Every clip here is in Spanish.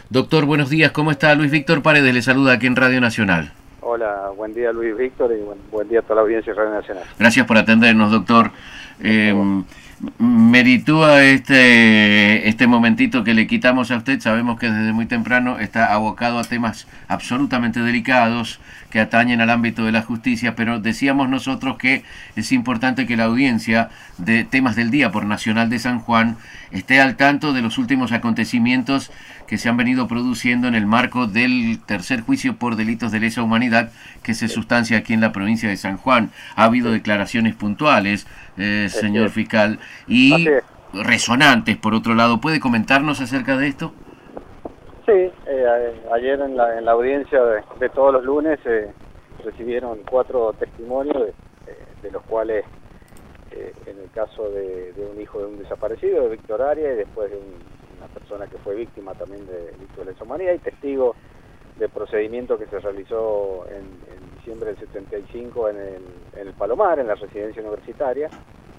Doctor, buenos días, ¿cómo está? Luis Víctor Paredes le saluda aquí en Radio Nacional. Hola, buen día Luis Víctor y buen día a toda la audiencia de Radio Nacional. Gracias por atendernos, doctor. Por favor. Meritúa este momentito que le quitamos a usted. Sabemos que desde muy temprano está abocado a temas absolutamente delicados que atañen al ámbito de la justicia, pero decíamos nosotros que es importante que la audiencia de temas del día por Nacional de San Juan esté al tanto de los últimos acontecimientos que se han venido produciendo en el marco del tercer juicio por delitos de lesa humanidad que se sustancia aquí en la provincia de San Juan. Ha habido declaraciones puntuales, señor fiscal, y resonantes, por otro lado. ¿Puede comentarnos acerca de esto? Sí, ayer en la audiencia de todos los lunes recibieron 4 testimonios, de los cuales en el caso de un hijo de un desaparecido, de Víctor Arias, y después de una persona que fue víctima también de delito de lesa humanidad, y testigo de procedimiento que se realizó en diciembre del 75 en el Palomar, en la residencia universitaria,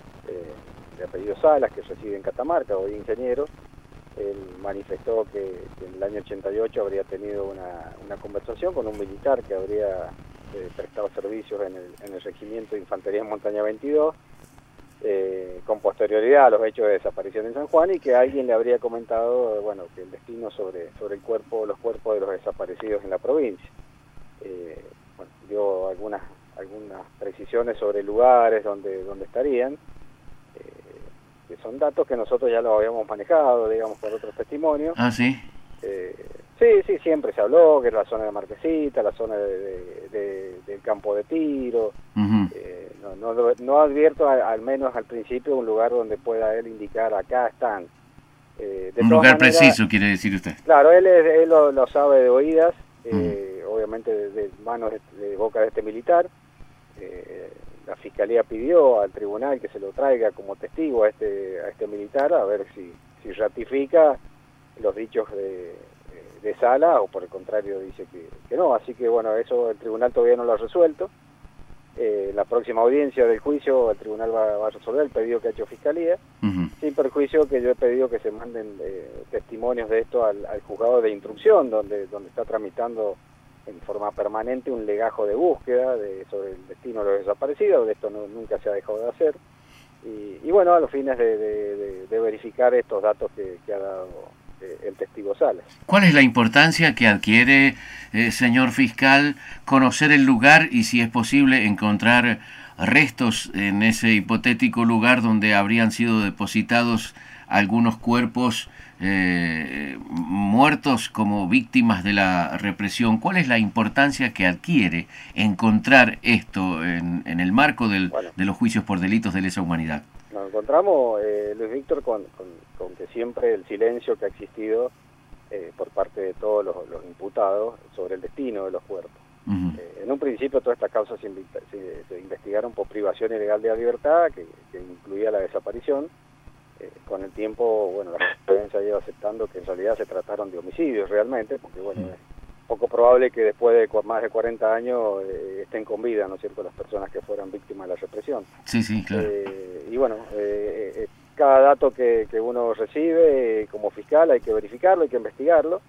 de apellido Salas, que reside en Catamarca, hoy ingeniero. Él manifestó que en el año 88 habría tenido una conversación con un militar que habría prestado servicios en el Regimiento de Infantería en Montaña 22, con posterioridad a los hechos de desaparición en San Juan, y que alguien le habría comentado, bueno, que el destino sobre los cuerpos de los desaparecidos en la provincia. Bueno, dio algunas precisiones sobre lugares donde estarían, que son datos que nosotros ya los habíamos manejado, digamos, por otros testimonios. Ah, sí. Sí, siempre se habló que era la zona de Marquesita, la zona del campo de tiro. No advierto, al menos al principio, un lugar donde pueda él indicar acá están. Un lugar preciso, quiere decir usted. Claro, él lo sabe de oídas, obviamente de manos de boca de este militar. La Fiscalía pidió al tribunal que se lo traiga como testigo a este militar, a ver si ratifica los dichos de Sala, o por el contrario dice que no. Así que bueno, eso el tribunal todavía no lo ha resuelto. La próxima audiencia del juicio el tribunal va a resolver el pedido que ha hecho Fiscalía, sin perjuicio que yo he pedido que se manden testimonios de esto al juzgado de instrucción, donde está tramitando en forma permanente un legajo de búsqueda sobre el destino de los desaparecidos. De esto nunca se ha dejado de hacer, y bueno, a los fines de verificar estos datos que ha dado el testigo Salas. ¿Cuál es la importancia que adquiere, señor fiscal, conocer el lugar y, si es posible, encontrar restos en ese hipotético lugar donde habrían sido depositados algunos cuerpos muertos como víctimas de la represión? ¿Cuál es la importancia que adquiere encontrar esto en el marco de los juicios por delitos de lesa humanidad? Nos encontramos, Luis Víctor, con que siempre el silencio que ha existido por parte de todos los imputados sobre el destino de los cuerpos. En un principio todas estas causas se investigaron por privación ilegal de la libertad, que incluía la desaparición. Con el tiempo, bueno, la jurisprudencia ha ido aceptando que en realidad se trataron de homicidios realmente, porque bueno, es poco probable que después de más de 40 años estén con vida, ¿no es cierto?, las personas que fueran víctimas de la represión. Sí, claro. Y bueno, cada dato que uno recibe como fiscal hay que verificarlo, hay que investigarlo,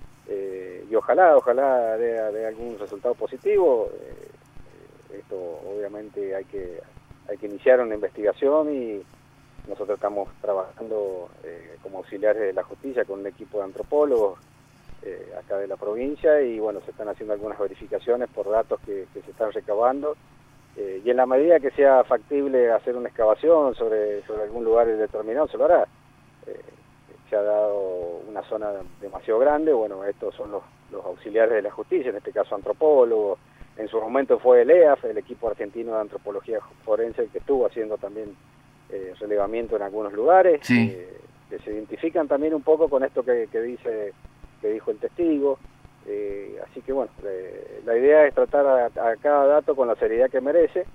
y ojalá dé algún resultado positivo. Esto obviamente hay que iniciar una investigación, y nosotros estamos trabajando como auxiliares de la justicia con un equipo de antropólogos acá de la provincia, y bueno, se están haciendo algunas verificaciones por datos que se están recabando, y en la medida que sea factible hacer una excavación sobre algún lugar determinado, se lo hará. Se ha dado una zona demasiado grande. Bueno, estos son los auxiliares de la justicia, en este caso antropólogos. En su momento fue el EAF, el equipo argentino de antropología forense, que estuvo haciendo también relevamiento en algunos lugares, que se identifican también un poco con esto que dijo el testigo. Así que bueno, la idea es tratar a cada dato con la seriedad que merece,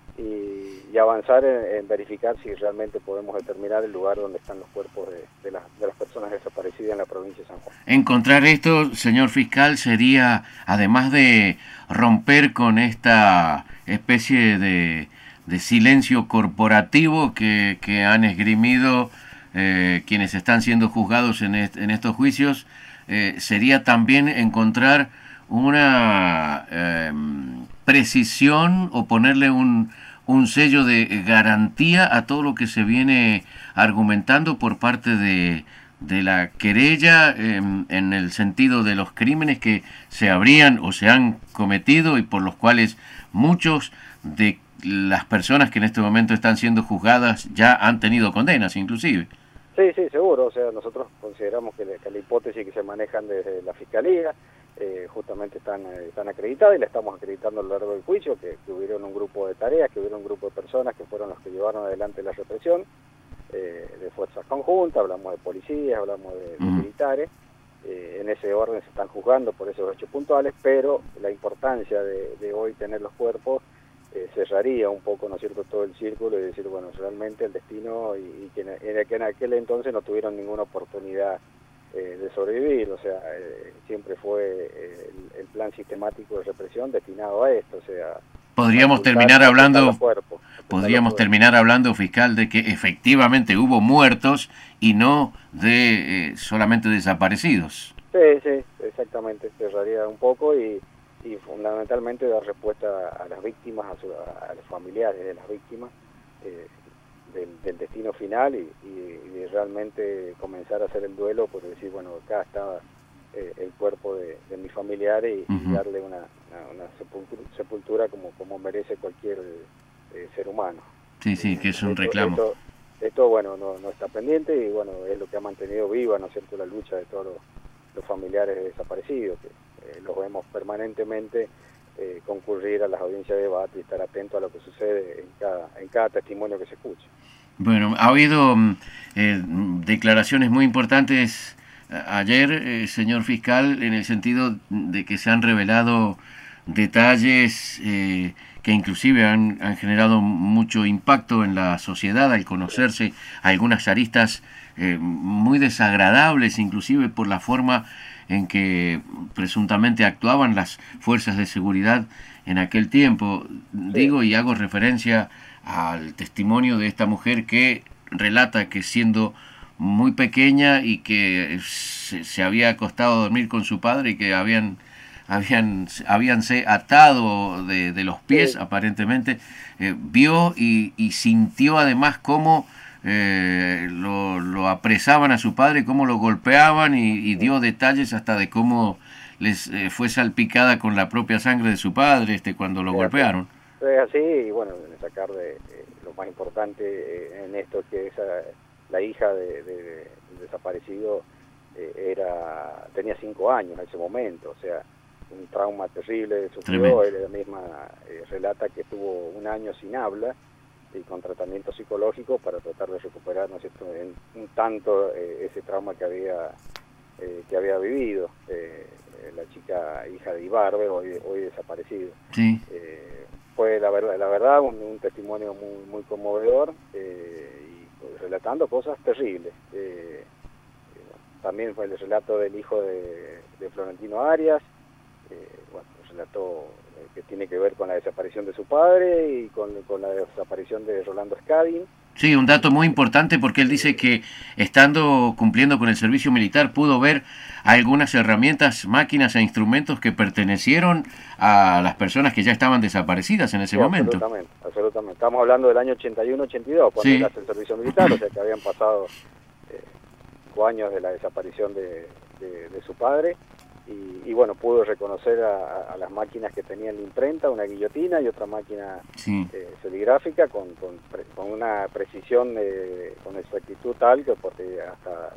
y avanzar en verificar si realmente podemos determinar el lugar donde están los cuerpos de las personas desaparecidas en la provincia de San Juan. Encontrar esto, señor fiscal, sería, además de romper con esta especie de silencio corporativo que han esgrimido quienes están siendo juzgados en estos juicios, sería también encontrar una precisión o ponerle un sello de garantía a todo lo que se viene argumentando por parte de la querella en el sentido de los crímenes que se habrían o se han cometido y por los cuales muchos de las personas que en este momento están siendo juzgadas ya han tenido condenas inclusive. Sí, sí, seguro. O sea, nosotros consideramos que la hipótesis que se manejan desde la Fiscalía justamente están acreditadas y la estamos acreditando a lo largo del juicio, que hubieron un grupo de tareas, que hubieron un grupo de personas que fueron los que llevaron adelante la represión de fuerzas conjuntas, hablamos de policías, hablamos de militares, en ese orden se están juzgando por esos hechos puntuales, pero la importancia de hoy tener los cuerpos cerraría un poco, ¿no es cierto?, todo el círculo y decir, bueno, realmente el destino y que en aquel entonces no tuvieron ninguna oportunidad de sobrevivir, o sea, siempre fue el plan sistemático de represión destinado a esto, o sea... Podríamos terminar hablando, fiscal, de que efectivamente hubo muertos y no de solamente desaparecidos. Sí, sí, exactamente, cerraría un poco y fundamentalmente dar respuesta a las víctimas, a los familiares de las víctimas, del destino final y realmente comenzar a hacer el duelo por decir, bueno, acá está el cuerpo de mis familiares y darle una sepultura como merece cualquier ser humano. Sí, sí, que es un reclamo. Esto, bueno, no está pendiente y bueno, es lo que ha mantenido viva, ¿no es cierto?, la lucha de todos los familiares de desaparecidos, que los vemos permanentemente concurrir a las audiencias de debate y estar atentos a lo que sucede en cada testimonio que se escuche. Bueno, ha habido declaraciones muy importantes ayer, señor fiscal, en el sentido de que se han revelado detalles que inclusive han generado mucho impacto en la sociedad al conocerse algunas aristas muy desagradables, inclusive por la forma en que presuntamente actuaban las fuerzas de seguridad en aquel tiempo. Digo y hago referencia al testimonio de esta mujer que relata que siendo muy pequeña y que se había acostado a dormir con su padre y que habíanse atado de los pies, aparentemente, vio y sintió además cómo lo apresaban a su padre, cómo lo golpeaban y dio detalles hasta de cómo les fue salpicada con la propia sangre de su padre cuando lo golpearon. Es así, y bueno, sacar de lo más importante en esto, que la hija del desaparecido tenía 5 años en ese momento, o sea, un trauma terrible sufrió. Ella misma relata que estuvo 1 año sin habla y con tratamiento psicológico para tratar de recuperar, ¿no es cierto?, un tanto ese trauma que había vivido la chica hija de Ibarbe, hoy desaparecido. Sí. Fue la verdad un testimonio muy conmovedor y relatando cosas terribles. También fue el relato del hijo de Florentino Arias, bueno, el relato que tiene que ver con la desaparición de su padre y con la desaparición de Rolando Scadin. Sí, un dato muy importante porque él dice que cumpliendo con el servicio militar pudo ver algunas herramientas, máquinas e instrumentos que pertenecieron a las personas que ya estaban desaparecidas en ese momento. Absolutamente. Estamos hablando del año 81-82, cuando él hace el servicio militar, o sea que habían pasado 5 años de la desaparición de su padre. Y bueno, pudo reconocer a las máquinas que tenían la imprenta, una guillotina y otra máquina serigráfica con una precisión, con exactitud tal que porque hasta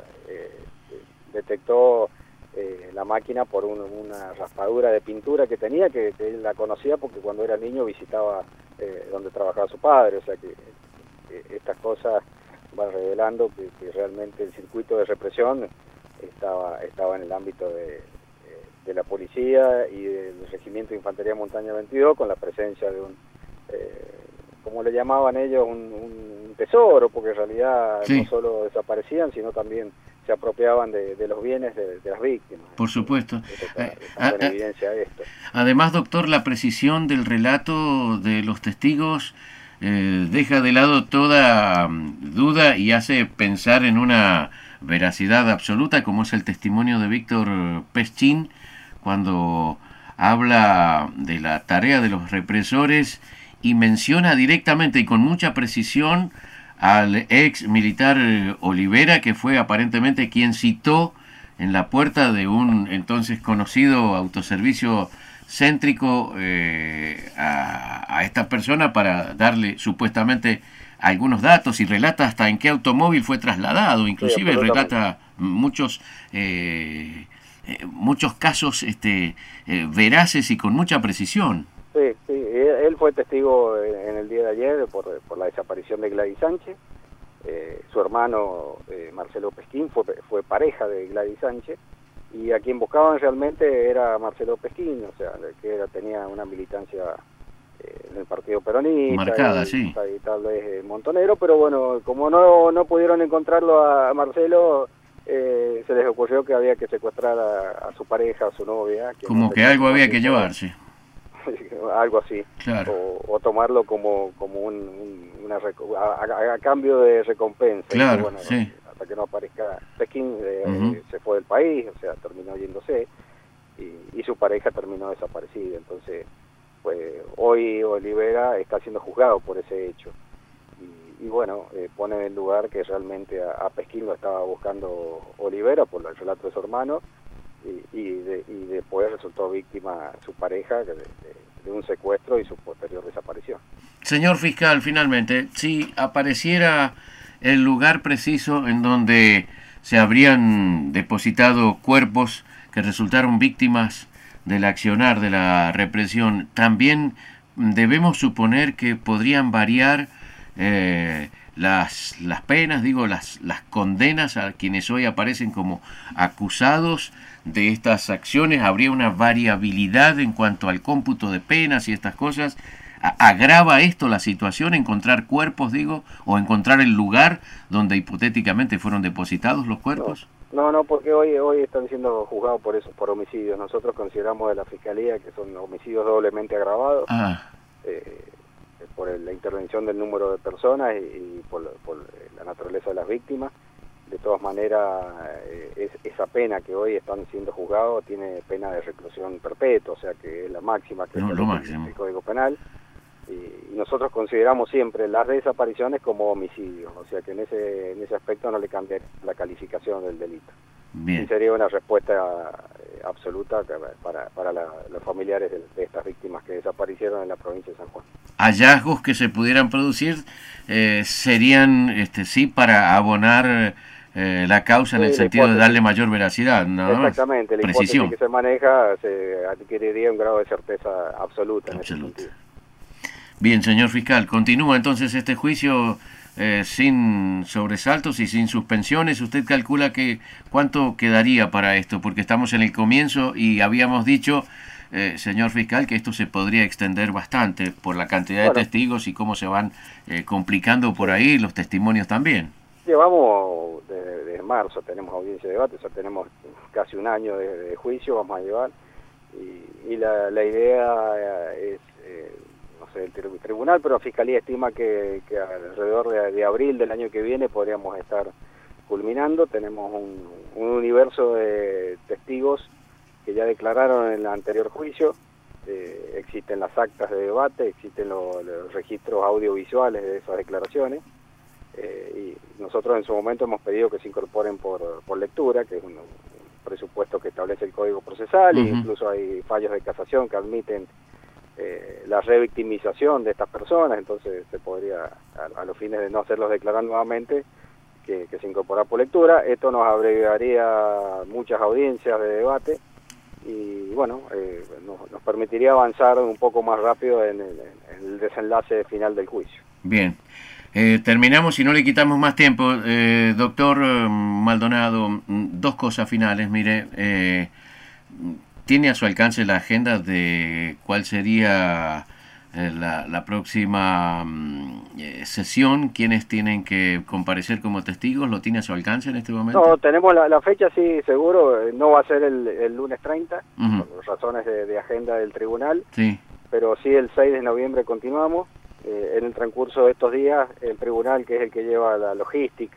detectó la máquina por una raspadura de pintura que tenía, que él la conocía porque cuando era niño visitaba donde trabajaba su padre, o sea que estas cosas van revelando que realmente el circuito de represión estaba en el ámbito de la policía y del Regimiento de Infantería Montaña 22, con la presencia de como le llamaban ellos, un tesoro, porque en realidad no solo desaparecían, sino también se apropiaban de los bienes de las víctimas. Por supuesto. En evidencia esto. Además, doctor, la precisión del relato de los testigos deja de lado toda duda y hace pensar en una veracidad absoluta, como es el testimonio de Víctor Peschín, cuando habla de la tarea de los represores y menciona directamente y con mucha precisión al ex militar Olivera, que fue aparentemente quien citó en la puerta de un entonces conocido autoservicio céntrico a esta persona para darle supuestamente algunos datos, y relata hasta en qué automóvil fue trasladado, inclusive sí, relata muchos muchos casos veraces y con mucha precisión. Sí, sí, él fue testigo en el día de ayer por la desaparición de Gladys Sánchez. Su hermano Marcelo Peschín fue pareja de Gladys Sánchez, y a quien buscaban realmente era Marcelo Peschín, o sea, que tenía una militancia en el Partido Peronista, marcada, sí, y tal vez montonero, pero bueno, como no pudieron encontrarlo a Marcelo, se les ocurrió que había que secuestrar a su pareja, a su novia. Como no que algo había que llevarse. Algo así, claro. o tomarlo como a cambio de recompensa. Claro, y bueno, sí. Hasta que no aparezca Peschín, se fue del país, o sea, terminó yéndose, y su pareja terminó desaparecida. Entonces, pues hoy Olivera está siendo juzgado por ese hecho, y bueno, pone en el lugar que realmente a Peschín lo estaba buscando Olivera por el relato de su hermano, y después resultó víctima su pareja de un secuestro y su posterior desaparición. Señor fiscal, finalmente, si apareciera el lugar preciso en donde se habrían depositado cuerpos que resultaron víctimas del accionar de la represión, también debemos suponer que podrían variar las penas, digo, las condenas a quienes hoy aparecen como acusados de estas acciones. Habría una variabilidad en cuanto al cómputo de penas y estas cosas. ¿Agrava esto la situación, encontrar cuerpos, digo, o encontrar el lugar donde hipotéticamente fueron depositados los cuerpos? No, porque hoy están siendo juzgados por eso, por homicidios. Nosotros consideramos de la Fiscalía que son homicidios doblemente agravados, por la intervención del número de personas y por la naturaleza de las víctimas. De todas maneras, esa pena que hoy están siendo juzgados tiene pena de reclusión perpetua, o sea que es la máxima que es el Código Penal. Y nosotros consideramos siempre las desapariciones como homicidios, o sea que en ese aspecto no le cambia la calificación del delito. Bien. Y sería una respuesta absoluta para los familiares de estas víctimas que desaparecieron en la provincia de San Juan. Hallazgos que se pudieran producir serían, sí, para abonar la causa en el sentido de darle mayor veracidad, nada más. Exactamente, la hipótesis que se maneja se adquiriría un grado de certeza absoluta. En ese sentido. Bien, señor fiscal, continúa entonces este juicio sin sobresaltos y sin suspensiones. ¿Usted calcula que cuánto quedaría para esto? Porque estamos en el comienzo y habíamos dicho, señor fiscal, que esto se podría extender bastante por la cantidad de testigos y cómo se van complicando por ahí los testimonios también. Llevamos desde marzo, tenemos audiencia de debate, o sea, tenemos casi un año de juicio, vamos a llevar, y la idea es... no sé, el tribunal, pero la Fiscalía estima que alrededor de abril del año que viene podríamos estar culminando. Tenemos un universo de testigos que ya declararon en el anterior juicio, existen las actas de debate, existen los registros audiovisuales de esas declaraciones, y nosotros en su momento hemos pedido que se incorporen por lectura, que es un presupuesto que establece el Código Procesal, e incluso hay fallos de casación que admiten la revictimización de estas personas. Entonces se podría, a los fines de no hacerlos declarar nuevamente, que se incorpora por lectura. Esto nos abreviaría muchas audiencias de debate y bueno, nos permitiría avanzar un poco más rápido en el desenlace final del juicio. Bien, terminamos y no le quitamos más tiempo. Doctor Maldonado, dos cosas finales. Mire, ¿tiene a su alcance la agenda de cuál sería la próxima sesión? ¿Quiénes tienen que comparecer como testigos? ¿Lo tiene a su alcance en este momento? No, tenemos la fecha, sí, seguro. No va a ser el lunes 30, por razones de agenda del tribunal. Sí. Pero sí, el 6 de noviembre continuamos. En el transcurso de estos días, el tribunal, que es el que lleva la logística,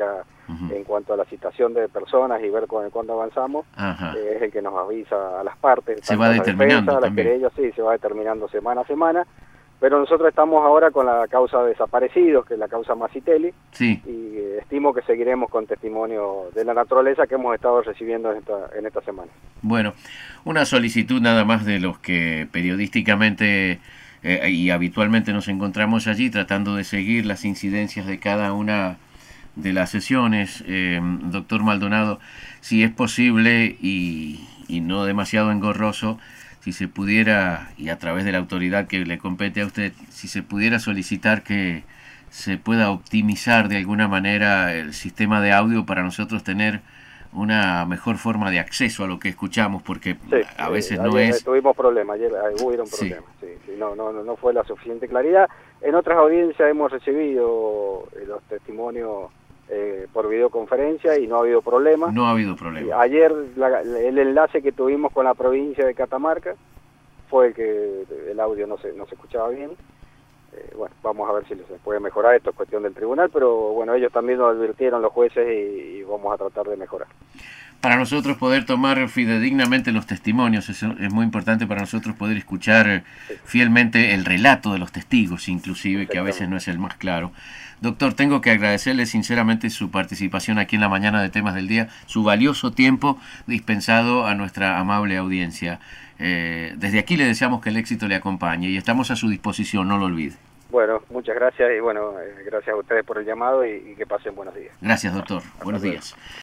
en cuanto a la citación de personas y ver cuándo avanzamos, es el que nos avisa a las partes. Se va determinando las querellas, sí, se va determinando semana a semana, pero nosotros estamos ahora con la causa de desaparecidos, que es la causa Masitelli, y estimo que seguiremos con testimonio de la naturaleza que hemos estado recibiendo en esta semana. Bueno, una solicitud nada más de los que periodísticamente y habitualmente nos encontramos allí tratando de seguir las incidencias de cada una de las sesiones. Doctor Maldonado, si es posible y no demasiado engorroso, si se pudiera, y a través de la autoridad que le compete a usted, si se pudiera solicitar que se pueda optimizar de alguna manera el sistema de audio para nosotros tener una mejor forma de acceso a lo que escuchamos, porque a veces no es... Tuvimos problemas, ayer hubieron problemas, no fue la suficiente claridad. En otras audiencias hemos recibido los testimonios por videoconferencia y no ha habido problema. No ha habido problema. Ayer el enlace que tuvimos con la provincia de Catamarca fue el que el audio no se escuchaba bien. Bueno, vamos a ver si se puede mejorar, esto es cuestión del tribunal, pero bueno, ellos también nos advirtieron, los jueces, y vamos a tratar de mejorar. Para nosotros poder tomar fidedignamente los testimonios, es muy importante para nosotros poder escuchar fielmente el relato de los testigos, inclusive, que a veces no es el más claro. Doctor, tengo que agradecerle sinceramente su participación aquí en la mañana de Temas del Día, su valioso tiempo dispensado a nuestra amable audiencia. Desde aquí le deseamos que el éxito le acompañe y estamos a su disposición, no lo olvide. Bueno, muchas gracias y bueno, gracias a ustedes por el llamado y que pasen buenos días. Gracias, doctor. Buenos días.